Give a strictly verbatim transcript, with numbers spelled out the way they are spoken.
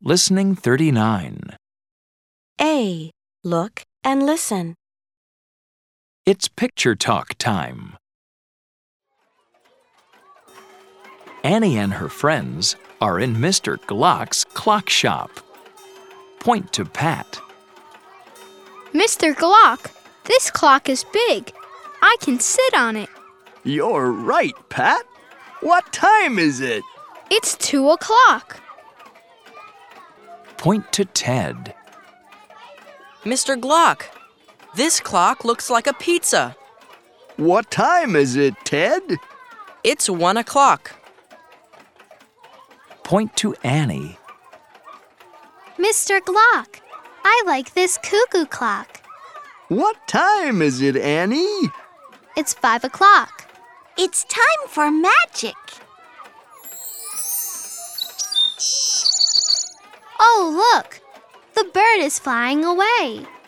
Listening thirty-nine. A. Look and listen. It's picture talk time. Annie and her friends are in Mister Glock's clock shop. Point to Pat. Mister Glock, this clock is big. I can sit on it. You're right, Pat. What time is it? It's two o'clock. Point to Ted. Mister Glock, this clock looks like a pizza. What time is it, Ted? It's one o'clock. Point to Annie. Mister Glock, I like this cuckoo clock. What time is it, Annie? It's five o'clock. It's time for magic. Oh, look! The bird is flying away.